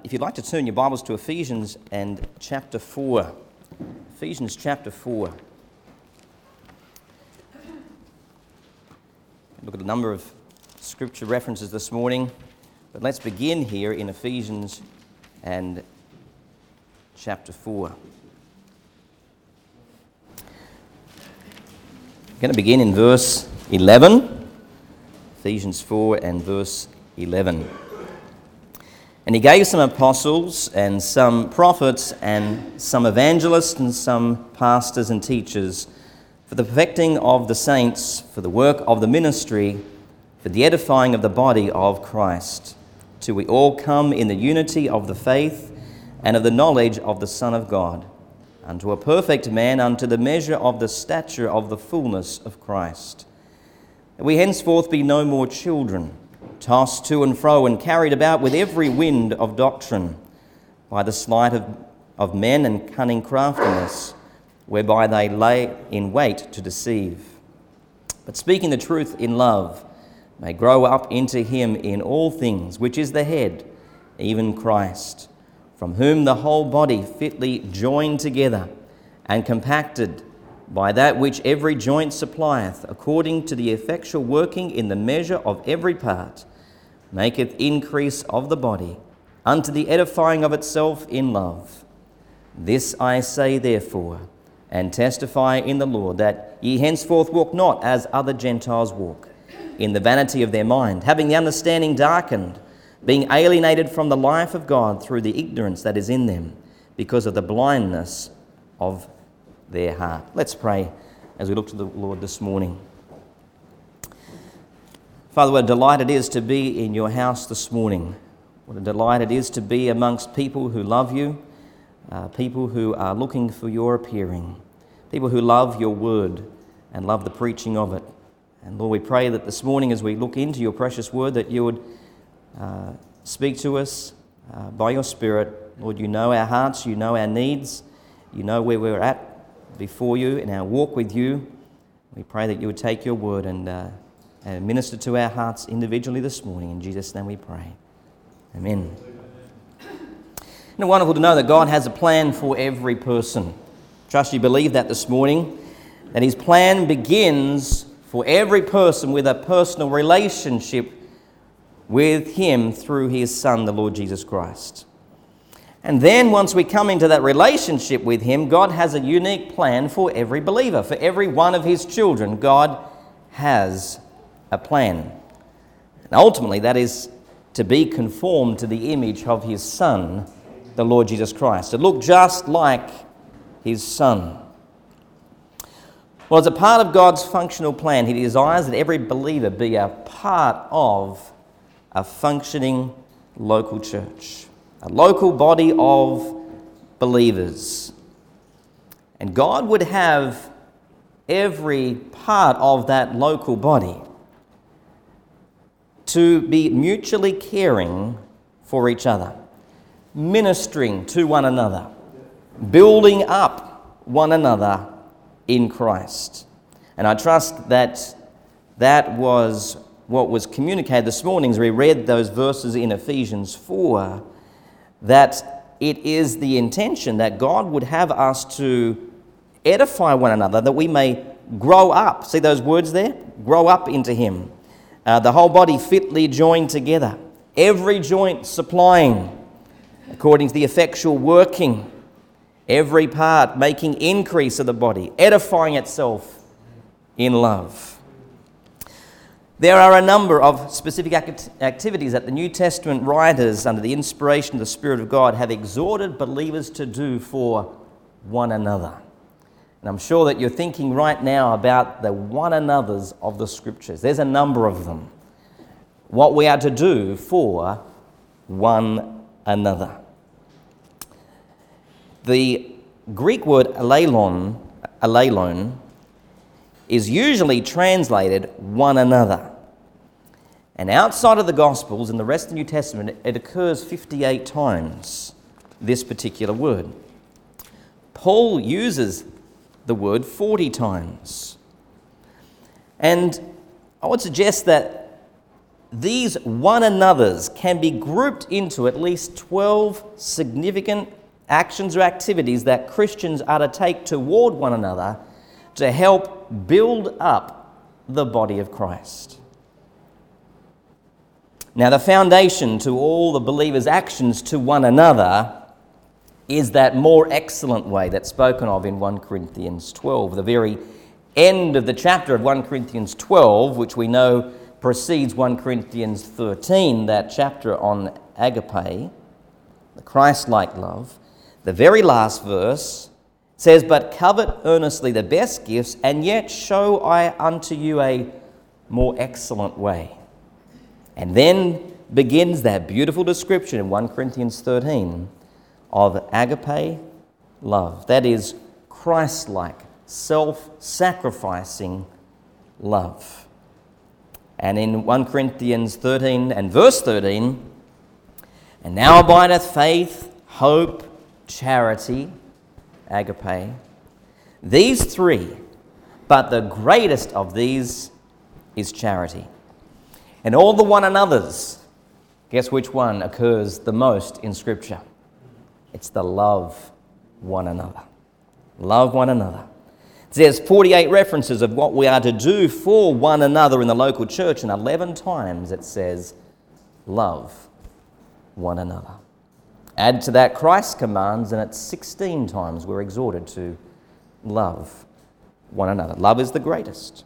If you'd like to turn your Bibles to Ephesians and chapter 4. Ephesians chapter 4. Look at a number of scripture references this morning, but let's begin here in Ephesians and chapter 4. I'm going to begin in verse 11. Ephesians 4 and verse 11. And he gave some apostles and some prophets and some evangelists and some pastors and teachers for the perfecting of the saints, for the work of the ministry, for the edifying of the body of Christ, till we all come in the unity of the faith and of the knowledge of the Son of God, unto a perfect man, unto the measure of the stature of the fullness of Christ. That we henceforth be no more children, tossed to and fro and carried about with every wind of doctrine, by the sleight of men and cunning craftiness, whereby they lay in wait to deceive. But speaking the truth in love, may grow up into him in all things, which is the head, even Christ, from whom the whole body fitly joined together and compacted by that which every joint supplieth, according to the effectual working in the measure of every part, maketh increase of the body, unto the edifying of itself in love. This I say therefore, and testify in the Lord, that ye henceforth walk not as other Gentiles walk, in the vanity of their mind, having the understanding darkened, being alienated from the life of God through the ignorance that is in them, because of the blindness of their heart. Let's pray as we look to the Lord this morning. Father, what a delight it is to be in your house this morning. What a delight it is to be amongst people who love you, people who are looking for your appearing, people who love your word and love the preaching of it. And Lord, we pray that this morning as we look into your precious word, that you would speak to us by your Spirit. Lord, you know our hearts, you know our needs, you know where we're at before you in our walk with you. We pray that you would take your word and minister to our hearts individually this morning. In Jesus' name we pray. Amen. Isn't it wonderful to know that God has a plan for every person? Trust you believe that this morning, that his plan begins for every person with a personal relationship with him through his Son, the Lord Jesus Christ. And then once we come into that relationship with him, God has a unique plan for every believer, for every one of his children. God has a plan. And ultimately, that is to be conformed to the image of his Son, the Lord Jesus Christ, to look just like his Son. Well, as a part of God's functional plan, he desires that every believer be a part of a functioning local church, a local body of believers. And God would have every part of that local body to be mutually caring for each other, ministering to one another, building up one another in Christ. And I trust that that was what was communicated this morning as we read those verses in Ephesians 4, that it is the intention that God would have us to edify one another, that we may grow up. See those words there? Grow up into him. The whole body fitly joined together, every joint supplying, according to the effectual working, every part making increase of the body, edifying itself in love. There are a number of specific activities that the New Testament writers, under the inspiration of the Spirit of God, have exhorted believers to do for one another. And I'm sure that you're thinking right now about the one another's of the Scriptures. There's a number of them. What we are to do for one another. The Greek word alelon, is usually translated one another. And outside of the Gospels and the rest of the New Testament, it occurs 58 times, this particular word. Paul uses the word 40 times. And I would suggest that these one another's can be grouped into at least 12 significant actions or activities that Christians are to take toward one another to help build up the body of Christ. Now, the foundation to all the believers' actions to one another is that more excellent way that's spoken of in 1 Corinthians 12, the very end of the chapter of 1 Corinthians 12, which we know precedes 1 Corinthians 13, that chapter on agape, the Christ-like love. The very last verse says, "But covet earnestly the best gifts, and yet show I unto you a more excellent way." And then begins that beautiful description in 1 Corinthians 13 of agape love. That is Christ-like, self-sacrificing love. And in 1 Corinthians 13 and verse 13, "And now abideth faith, hope, charity," agape, "these three, but the greatest of these is charity. And all the one another's," guess which one occurs the most in Scripture? It's the love one another. Love one another. There's 48 references of what we are to do for one another in the local church, and 11 times it says, love one another. Add to that Christ's commands, and it's 16 times we're exhorted to love one another. Love is the greatest.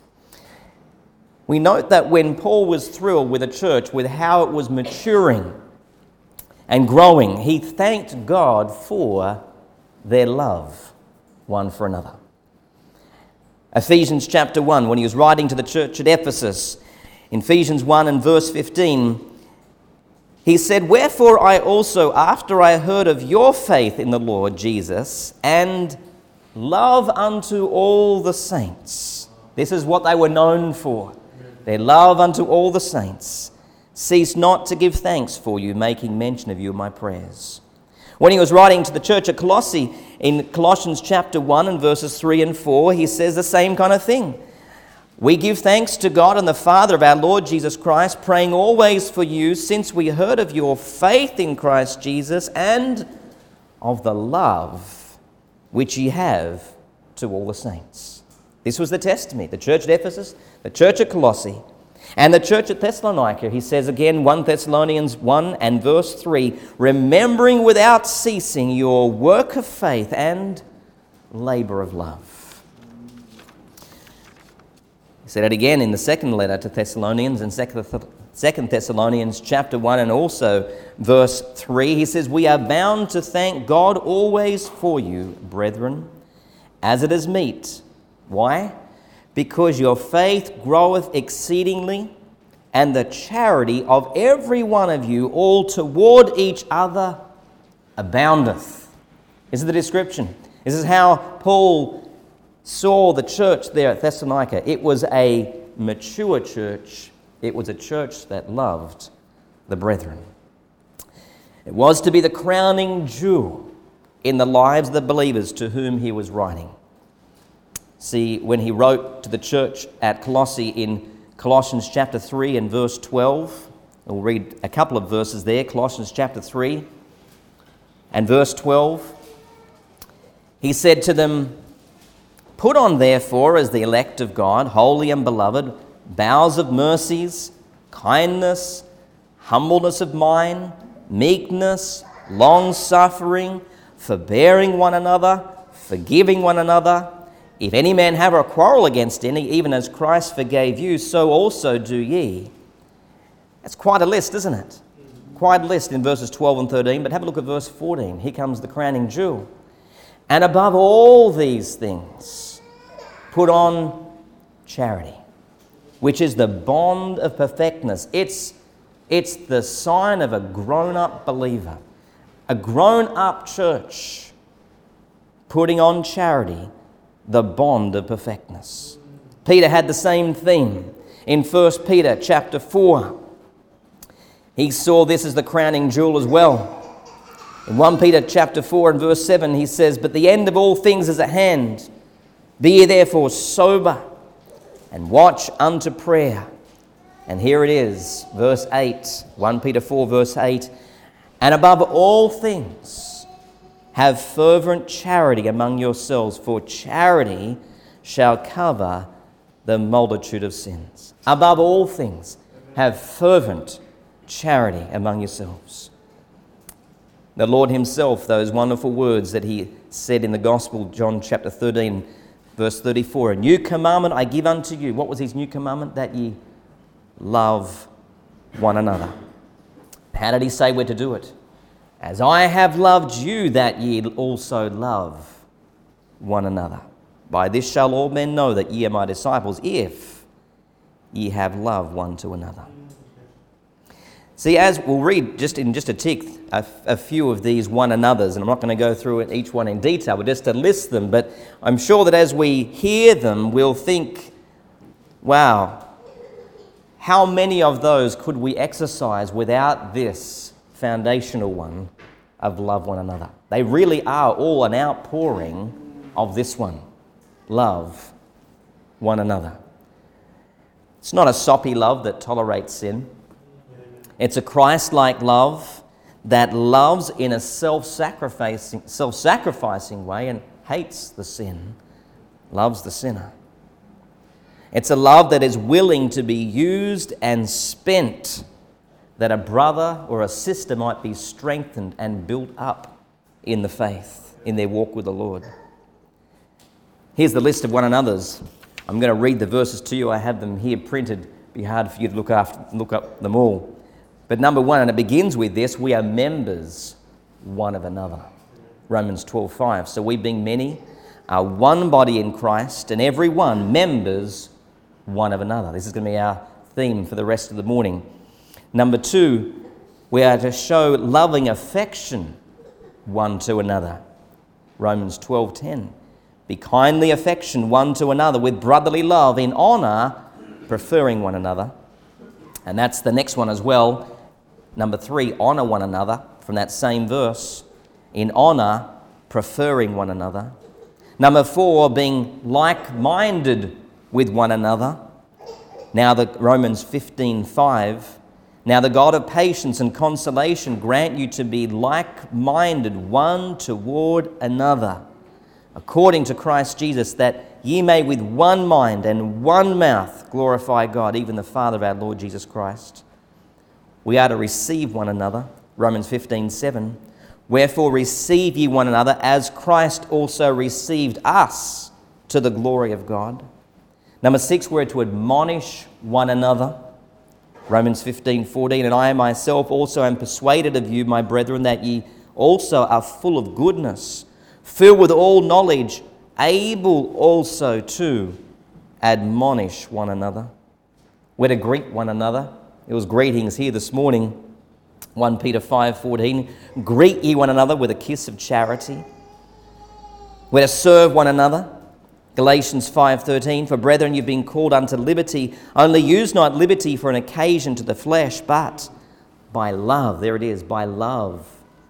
We note that when Paul was thrilled with the church, with how it was maturing and growing, he thanked God for their love one for another. Ephesians chapter 1, when he was writing to the church at Ephesus, in Ephesians 1 and verse 15, he said, "Wherefore I also, after I heard of your faith in the Lord Jesus, and love unto all the saints," this is what they were known for, their love unto all the saints, "cease not to give thanks for you, making mention of you in my prayers." When he was writing to the church at Colossae, in Colossians chapter 1 and verses 3 and 4, he says the same kind of thing. "We give thanks to God and the Father of our Lord Jesus Christ, praying always for you, since we heard of your faith in Christ Jesus and of the love which ye have to all the saints." This was the testimony. The church at Ephesus, the church at Colossae, and the church at Thessalonica. He says again, 1 Thessalonians 1 and verse 3, "Remembering without ceasing your work of faith and labour of love." He said it again in the second letter to Thessalonians, in 2 Thessalonians chapter 1 and also verse 3. He says, "We are bound to thank God always for you, brethren, as it is meet." Why? "Because your faith groweth exceedingly, and the charity of every one of you all toward each other aboundeth." This is the description. This is how Paul saw the church there at Thessalonica. It was a mature church. It was a church that loved the brethren. It was to be the crowning jewel in the lives of the believers to whom he was writing. See, when he wrote to the church at Colossae in Colossians chapter 3 and verse 12, we'll read a couple of verses there, Colossians chapter 3 and verse 12. He said to them, "Put on therefore as the elect of God, holy and beloved, bowels of mercies, kindness, humbleness of mind, meekness, long-suffering, forbearing one another, forgiving one another. If any man have a quarrel against any, even as Christ forgave you, so also do ye." That's quite a list, isn't it? Quite a list in verses 12 and 13, but have a look at verse 14. Here comes the crowning jewel. "And above all these things, put on charity, which is the bond of perfectness." It's the sign of a grown-up believer, a grown-up church, putting on charity, the bond of perfectness. Peter had the same theme in 1 Peter chapter 4. He saw this as the crowning jewel as well. In 1 Peter chapter 4 and verse 7, he says, "But the end of all things is at hand. Be ye therefore sober, and watch unto prayer. And here it is, verse 8, 1 Peter 4, verse 8. And above all things, have fervent charity among yourselves, for charity shall cover the multitude of sins. Above all things, have fervent charity among yourselves. The Lord himself, those wonderful words that he said in the Gospel, John chapter 13, verse 34, a new commandment I give unto you. What was his new commandment? That ye love one another. How did he say we're to do it? As I have loved you, that ye also love one another. By this shall all men know that ye are my disciples, if ye have love one to another. See, as we'll read just a tick, a few of these one another's, and I'm not going to go through it each one in detail, but just to list them. But I'm sure that as we hear them, we'll think, wow, how many of those could we exercise without this foundational one of love one another? They really are all an outpouring of this one. Love one another. It's not a soppy love that tolerates sin. It's a Christ-like love that loves in a self-sacrificing way and hates the sin, loves the sinner. It's a love that is willing to be used and spent that a brother or a sister might be strengthened and built up in the faith, in their walk with the Lord. Here's the list of one another's. I'm going to read the verses to you. I have them here printed. It'd be hard for you to look up them all. But number one, and it begins with this, we are members one of another. Romans 12:5. So we being many are one body in Christ, and every one members one of another. This is going to be our theme for the rest of the morning. Number two, we are to show loving affection one to another. Romans 12:10. Be kindly affection one to another with brotherly love, in honour, preferring one another. And that's the next one as well. Number three, honour one another, from that same verse. In honour, preferring one another. Number four, being like-minded with one another. Now the Romans 15:5. Now the God of patience and consolation grant you to be like-minded one toward another, according to Christ Jesus, that ye may with one mind and one mouth glorify God, even the Father of our Lord Jesus Christ. We are to receive one another. Romans 15:7. Wherefore receive ye one another, as Christ also received us to the glory of God. Number six, we're to admonish one another. Romans 15:14. And I myself also am persuaded of you, my brethren, that ye also are full of goodness, filled with all knowledge, able also to admonish one another. We're to greet one another. It was greetings here this morning. 1 Peter 5:14. Greet ye one another with a kiss of charity. We're to serve one another. Galatians 5:13. For brethren, you've been called unto liberty. Only use not liberty for an occasion to the flesh, but by love, there it is, by love,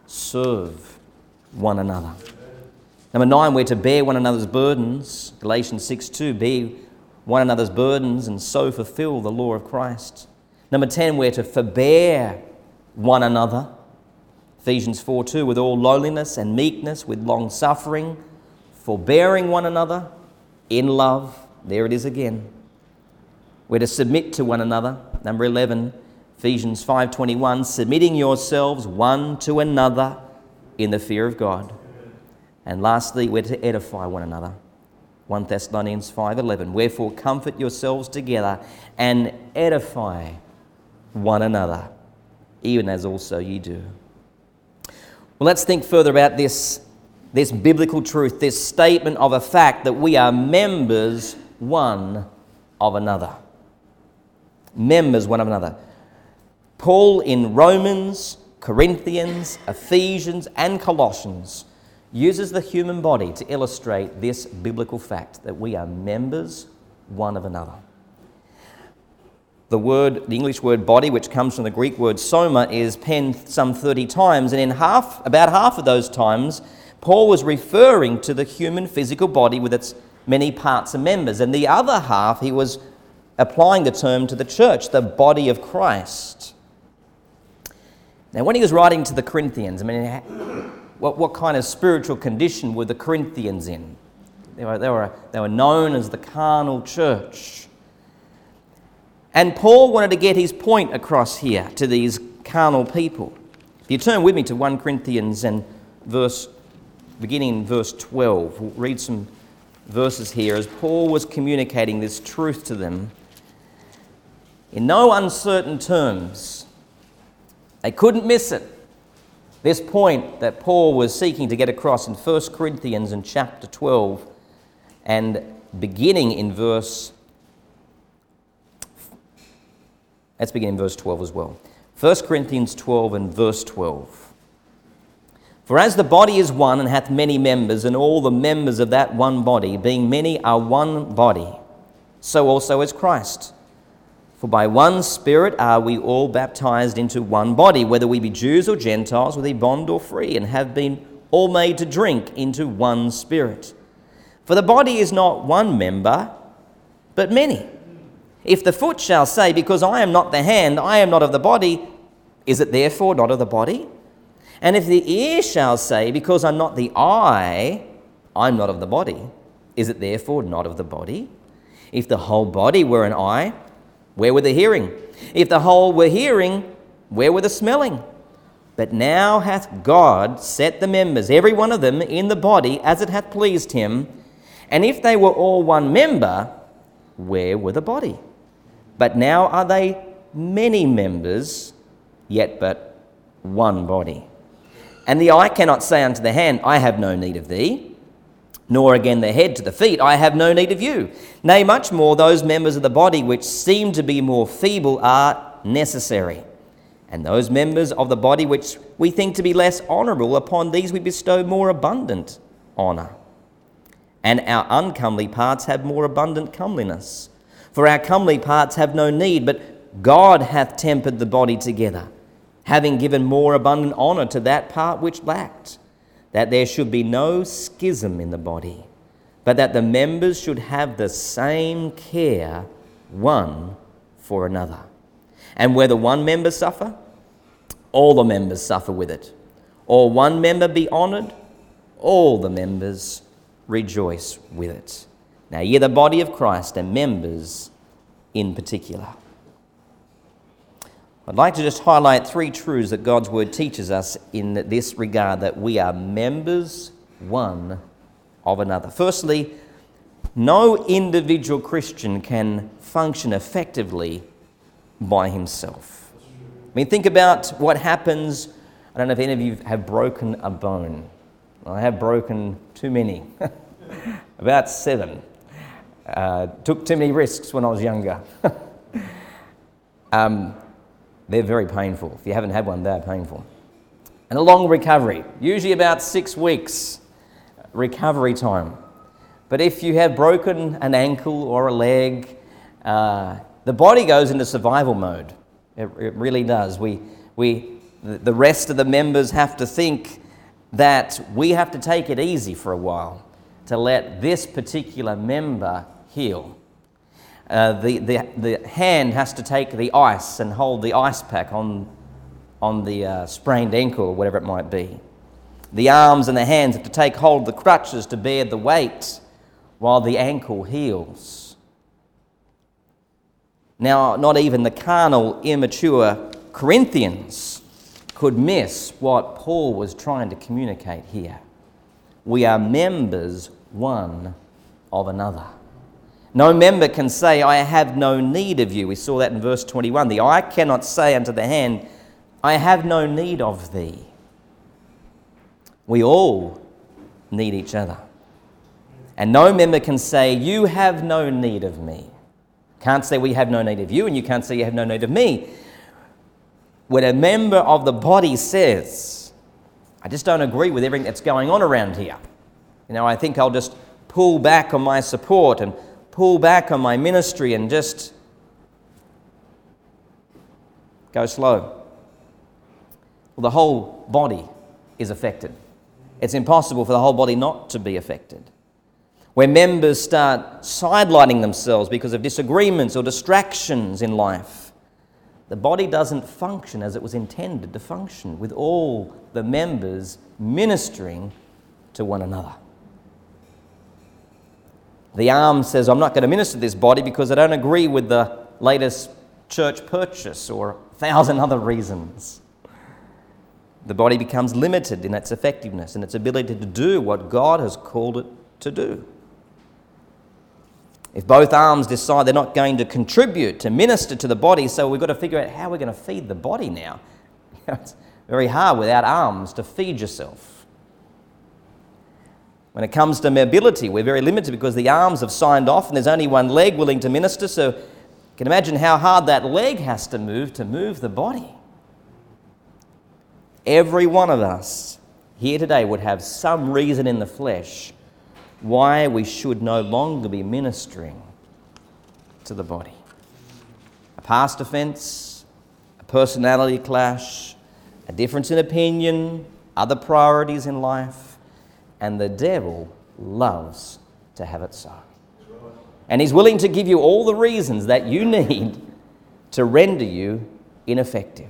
serve one another. Number 9, we're to bear one another's burdens. Galatians 6:2. Bear one another's burdens and so fulfill the law of Christ. Number 10, we're to forbear one another. Ephesians 4:2. With all lowliness and meekness, with long suffering, forbearing one another in love. There it is again. We're to submit to one another. Number 11, Ephesians 5:21. Submitting yourselves one to another in the fear of God. And lastly, we're to edify one another. 1 Thessalonians 5:11. Wherefore comfort yourselves together and edify one another, even as also ye do. Well, let's think further about this biblical truth, this statement of a fact that we are members one of another. Members one of another. Paul in Romans, Corinthians, Ephesians, and Colossians uses the human body to illustrate this biblical fact that we are members one of another. The English word body, which comes from the Greek word soma, is penned some 30 times, and in about half of those times, Paul was referring to the human physical body with its many parts and members, and the other half he was applying the term to the church, the body of Christ. Now, when he was writing to the Corinthians, I mean, what kind of spiritual condition were the Corinthians in? They were known as the carnal church. And Paul wanted to get his point across here to these carnal people. If you turn with me to 1 Corinthians and beginning in verse 12, we'll read some verses here as Paul was communicating this truth to them in no uncertain terms. They couldn't miss it. This point that Paul was seeking to get across in 1 Corinthians in chapter 12 and beginning in verse... Let's begin in verse 12 as well. 1 Corinthians 12 and verse 12. For as the body is one and hath many members, and all the members of that one body, being many, are one body, so also is Christ. For by one Spirit are we all baptized into one body, whether we be Jews or Gentiles, whether we be bond or free, and have been all made to drink into one Spirit. For the body is not one member, but many. If the foot shall say, because I am not the hand, I am not of the body, is it therefore not of the body? And if the ear shall say, because I'm not the eye, I'm not of the body, is it therefore not of the body? If the whole body were an eye, where were the hearing? If the whole were hearing, where were the smelling? But now hath God set the members, every one of them, in the body as it hath pleased him. And if they were all one member, where were the body? But now are they many members, yet but one body. And the eye cannot say unto the hand, I have no need of thee, nor again the head to the feet, I have no need of you. Nay, much more, those members of the body which seem to be more feeble are necessary. And those members of the body which we think to be less honourable, upon these we bestow more abundant honour. And our uncomely parts have more abundant comeliness. For our comely parts have no need, but God hath tempered the body together, having given more abundant honour to that part which lacked, that there should be no schism in the body, but that the members should have the same care one for another. And whether one member suffer, all the members suffer with it. Or one member be honoured, all the members rejoice with it. Now ye are the body of Christ, and members in particular. I'd like to just highlight three truths that God's Word teaches us in this regard, that we are members one of another. Firstly, no individual Christian can function effectively by himself. I mean, think about what happens. I don't know if any of you have broken a bone. I have broken too many, about 7. Took too many risks when I was younger. They're very painful. If you haven't had one, they're painful. And a long recovery, usually about 6 weeks recovery time. But if you have broken an ankle or a leg, the body goes into survival mode. It really does. The rest of the members have to think that we have to take it easy for a while to let this particular member heal. The hand has to take the ice and hold the ice pack on the sprained ankle or whatever it might be. The arms and the hands have to take hold of the crutches to bear the weight while the ankle heals. Now, not even the carnal, immature Corinthians could miss what Paul was trying to communicate here. We are members one of another. No member can say, I have no need of you. We saw that in verse 21. The eye cannot say unto the hand, I have no need of thee. We all need each other. And no member can say, you have no need of me. Can't say we have no need of you, and you can't say you have no need of me. When a member of the body says, I just don't agree with everything that's going on around here. I think I'll just pull back on my support and pull back on my ministry and just go slow. Well, the whole body is affected. It's impossible for the whole body not to be affected. where members start sidelining themselves because of disagreements or distractions in life, the body doesn't function as it was intended to function, with all the members ministering to one another. The arm says, I'm not going to minister to this body because I don't agree with the latest church purchase or 1,000 other reasons. The body becomes limited in its effectiveness and its ability to do what God has called it to do. If both arms decide they're not going to contribute to minister to the body, so we've got to figure out how we're going to feed the body now. It's very hard without arms to feed yourself. When it comes to mobility, we're very limited because the arms have signed off and there's only one leg willing to minister, so you can imagine how hard that leg has to move the body. Every one of us here today would have some reason in the flesh why we should no longer be ministering to the body. A past offence, a personality clash, a difference in opinion, other priorities in life, and the devil loves to have it so. And he's willing to give you all the reasons that you need to render you ineffective.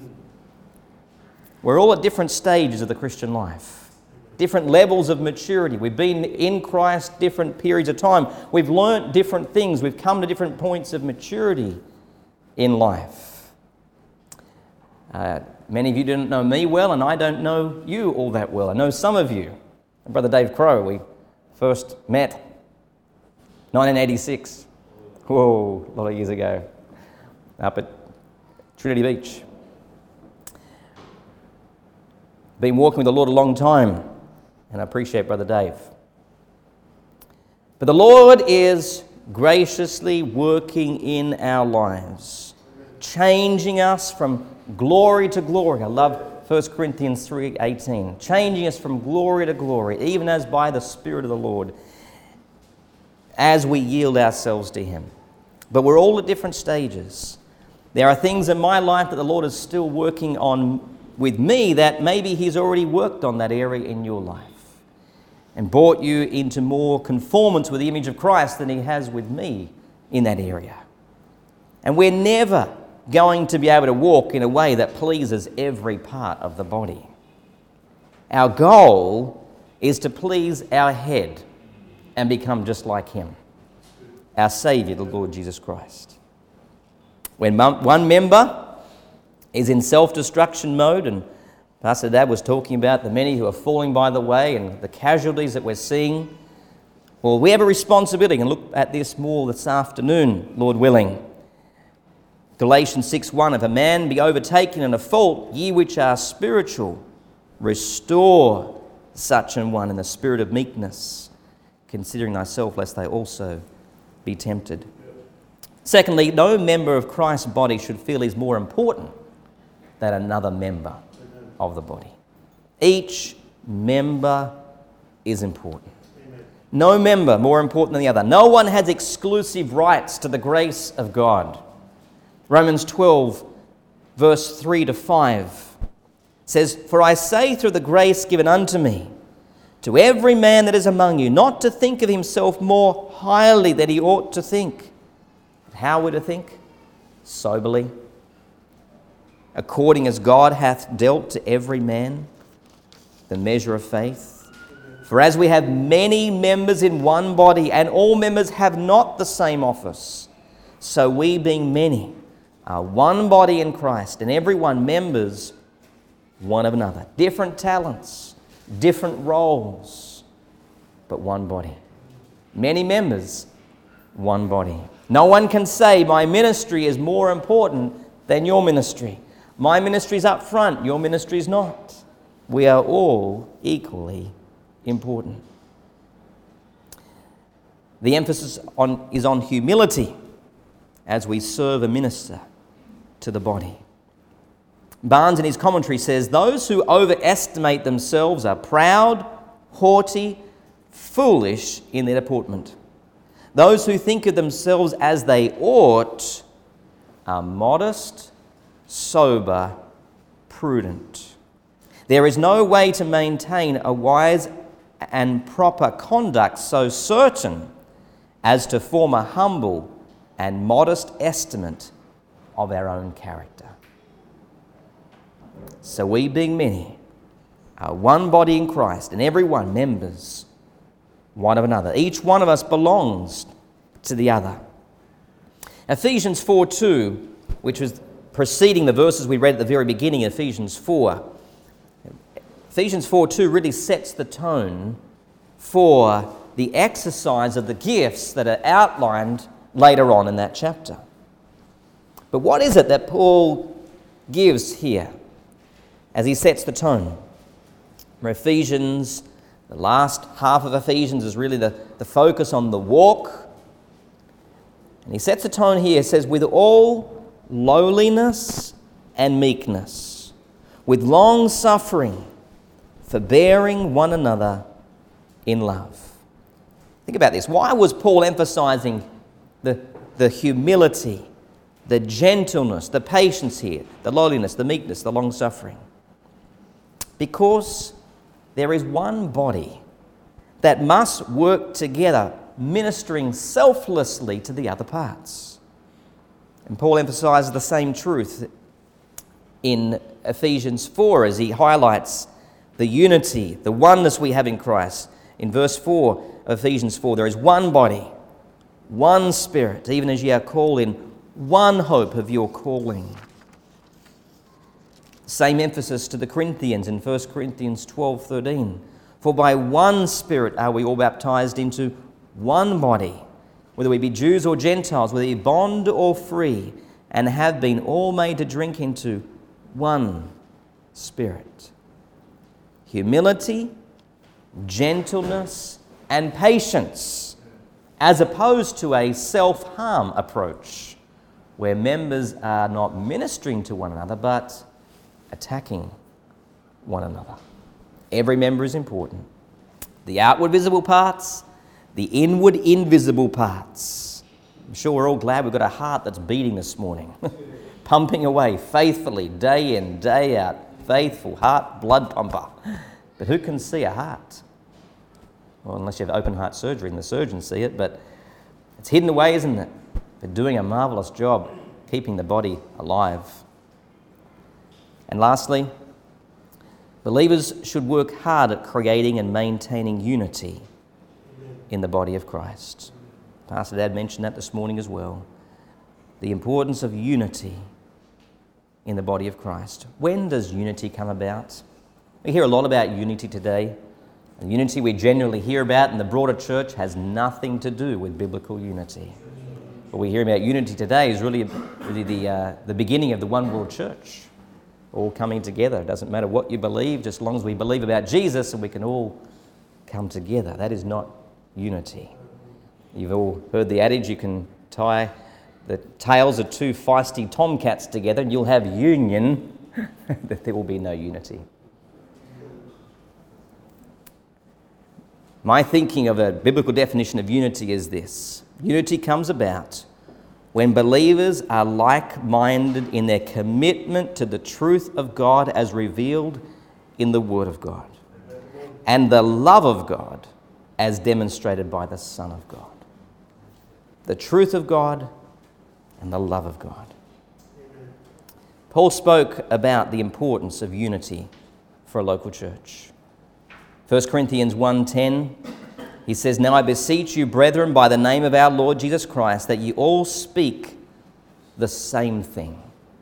We're all at different stages of the Christian life. Different levels of maturity. We've been in Christ different periods of time. We've learnt different things. We've come to different points of maturity in life. Many of you don't know me well, and I don't know you all that well. I know some of you. Brother Dave Crow, we first met 1986. Whoa, a lot of years ago. Up at Trinity Beach. Been walking with the Lord a long time. And I appreciate Brother Dave. But the Lord is graciously working in our lives, changing us from glory to glory. I love 1 Corinthians 3:18. Changing us from glory to glory, even as by the Spirit of the Lord, as we yield ourselves to Him. But we're all at different stages. There are things in my life that the Lord is still working on with me that maybe He's already worked on that area in your life and brought you into more conformance with the image of Christ than He has with me in that area. And we're never going to be able to walk in a way that pleases every part of the body. Our goal is to please our head and become just like Him, our Saviour, the Lord Jesus Christ. When one member is in self-destruction mode, and Pastor Dad was talking about the many who are falling by the way and the casualties that we're seeing. Well, we have a responsibility, and look at this more this afternoon, Lord willing. Galatians 6:1, if a man be overtaken in a fault, ye which are spiritual, restore such an one in the spirit of meekness, considering thyself, lest they also be tempted. Secondly, no member of Christ's body should feel he's more important than another member of the body. Each member is important. Amen. No member more important than the other. No one has exclusive rights to the grace of God. Romans 12, verse 3 to 5 says, For I say through the grace given unto me, to every man that is among you, not to think of himself more highly than he ought to think. How we're to think? Soberly. According as God hath dealt to every man the measure of faith. For as we have many members in one body, and all members have not the same office, so we being many are one body in Christ, and every one members one of another. Different talents, different roles, but one body. Many members, one body. No one can say my ministry is more important than your ministry. My ministry is up front, your ministry is not. We are all equally important. The emphasis is on humility as we serve and minister to the body. Barnes in his commentary says, those who overestimate themselves are proud, haughty, foolish in their deportment. Those who think of themselves as they ought are modest, sober, prudent. There is no way to maintain a wise and proper conduct so certain as to form a humble and modest estimate of our own character. So we, being many, are one body in Christ, and every one members one of another. Each one of us belongs to the other. Ephesians 4:2, which was preceding the verses we read at the very beginning of Ephesians 4. Ephesians 4:2 really sets the tone for the exercise of the gifts that are outlined later on in that chapter. But what is it that Paul gives here as he sets the tone? Ephesians, the last half of Ephesians is really the focus on the walk. And he sets the tone here, says, with all lowliness and meekness, with long suffering, forbearing one another in love. Think about this. Why was Paul emphasizing the humility, the gentleness, the patience here, the lowliness, the meekness, the long suffering? Because there is one body that must work together, ministering selflessly to the other parts. And Paul emphasizes the same truth in Ephesians 4 as he highlights the unity, the oneness we have in Christ. In verse 4 of Ephesians 4, there is one body, one Spirit, even as ye are called in one hope of your calling. Same emphasis to the Corinthians in 1 Corinthians 12:13. For by one Spirit are we all baptized into one body, whether we be Jews or Gentiles, whether we be bond or free, and have been all made to drink into one Spirit. Humility, gentleness, and patience, as opposed to a self-harm approach, where members are not ministering to one another, but attacking one another. Every member is important. The outward visible parts, the inward invisible parts. I'm sure we're all glad we've got a heart that's beating this morning, pumping away faithfully, day in, day out. Faithful heart, blood pumper. But who can see a heart? Well, unless you have open heart surgery and the surgeons see it, but it's hidden away, isn't it? They're doing a marvellous job keeping the body alive. And lastly, believers should work hard at creating and maintaining unity in the body of Christ. Pastor Dad mentioned that this morning as well. The importance of unity in the body of Christ. When does unity come about? We hear a lot about unity today. The unity we generally hear about in the broader church has nothing to do with biblical unity. What we hear about unity today is really the beginning of the one world church, all coming together. It doesn't matter what you believe, just as long as we believe about Jesus and we can all come together. That is not unity. You've all heard the adage, you can tie the tails of two feisty tomcats together and you'll have union, that there will be no unity. My thinking of a biblical definition of unity is this. Unity comes about when believers are like-minded in their commitment to the truth of God as revealed in the Word of God, and the love of God as demonstrated by the Son of God. The truth of God and the love of God. Paul spoke about the importance of unity for a local church. 1 Corinthians 1:10, he says, Now I beseech you, brethren, by the name of our Lord Jesus Christ, that ye all speak the same thing,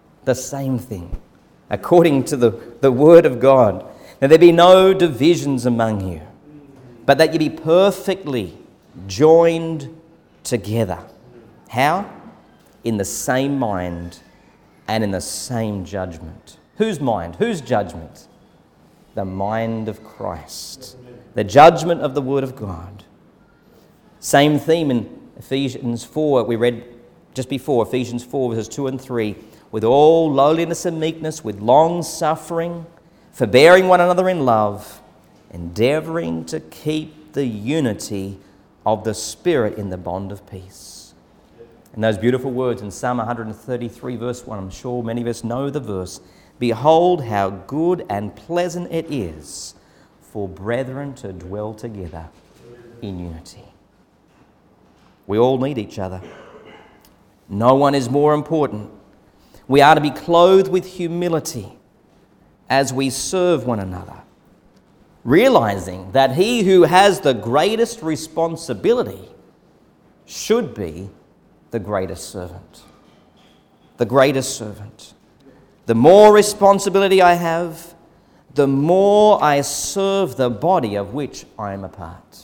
according to the word of God, that there be no divisions among you, but that ye be perfectly joined together. How? In the same mind and in the same judgment. Whose mind? Whose judgment? The mind of Christ. The judgment of the Word of God. Same theme in Ephesians 4, we read just before, Ephesians 4 verses 2 and 3. With all lowliness and meekness, with long suffering, forbearing one another in love, endeavouring to keep the unity of the Spirit in the bond of peace. And those beautiful words in Psalm 133 verse 1, I'm sure many of us know the verse. Behold how good and pleasant it is for brethren to dwell together in unity. We all need each other. No one is more important. We are to be clothed with humility as we serve one another, realizing that he who has the greatest responsibility should be the greatest servant. The greatest servant. The more responsibility I have, the more I serve the body of which I am a part.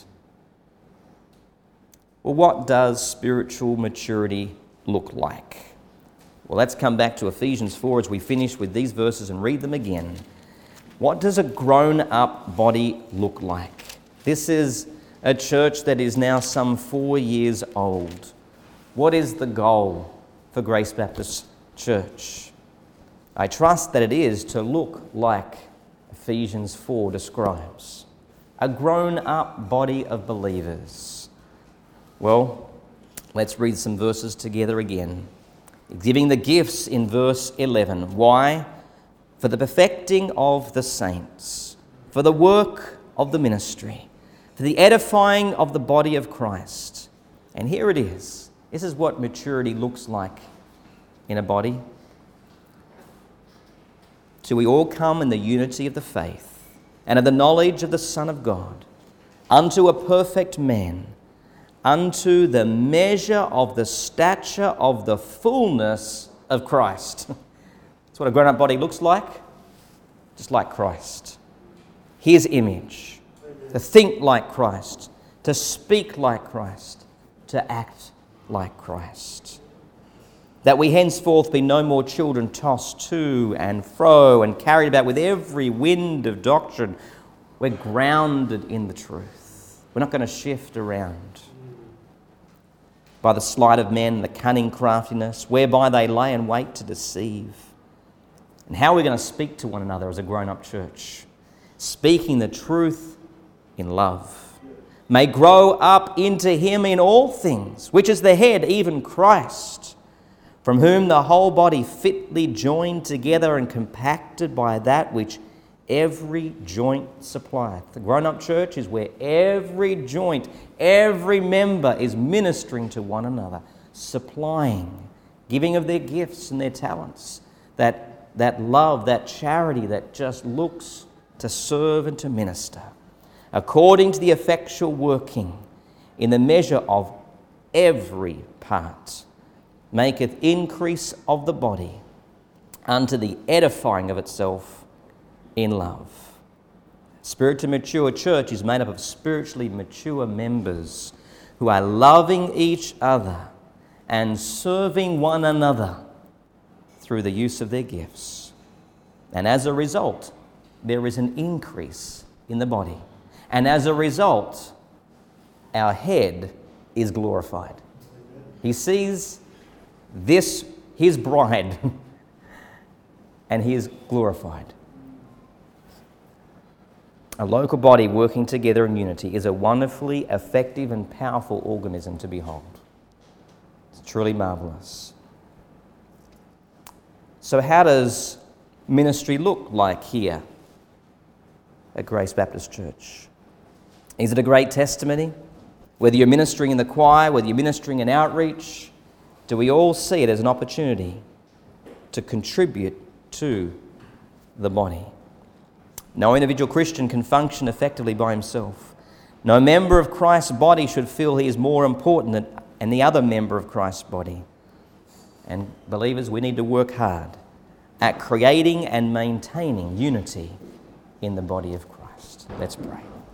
Well, what does spiritual maturity look like? Well, let's come back to Ephesians 4 as we finish with these verses and read them again. What does a grown-up body look like? This is a church that is now some 4 years old. What is the goal for Grace Baptist Church? I trust that it is to look like Ephesians 4 describes. A grown-up body of believers. Well, let's read some verses together again. Giving the gifts in verse 11. Why? For the perfecting of the saints, for the work of the ministry, for the edifying of the body of Christ. And here it is. This is what maturity looks like in a body. Till we all come in the unity of the faith and of the knowledge of the Son of God, unto a perfect man, unto the measure of the stature of the fullness of Christ. That's what a grown-up body looks like, just like Christ. His image, to think like Christ, to speak like Christ, to act like Christ. That we henceforth be no more children tossed to and fro and carried about with every wind of doctrine. We're grounded in the truth. We're not going to shift around by the sleight of men, the cunning craftiness, whereby they lay in wait to deceive. And how are we going to speak to one another as a grown-up church? Speaking the truth in love. May grow up into him in all things, which is the head, even Christ, from whom the whole body fitly joined together and compacted by that which every joint supplieth. The grown-up church is where every joint, every member is ministering to one another, supplying, giving of their gifts and their talents, that love, that charity that just looks to serve and to minister, according to the effectual working in the measure of every part, maketh increase of the body unto the edifying of itself in love. Spiritually mature church is made up of spiritually mature members who are loving each other and serving one another through the use of their gifts. And as a result, there is an increase in the body. And as a result, our head is glorified. He sees this, his bride, and he is glorified. A local body working together in unity is a wonderfully effective and powerful organism to behold. It's truly marvellous. So how does ministry look like here at Grace Baptist Church? Is it a great testimony? Whether you're ministering in the choir, whether you're ministering in outreach, do we all see it as an opportunity to contribute to the body? No individual Christian can function effectively by himself. No member of Christ's body should feel he is more important than any other member of Christ's body. And believers, we need to work hard at creating and maintaining unity in the body of Christ. Let's pray.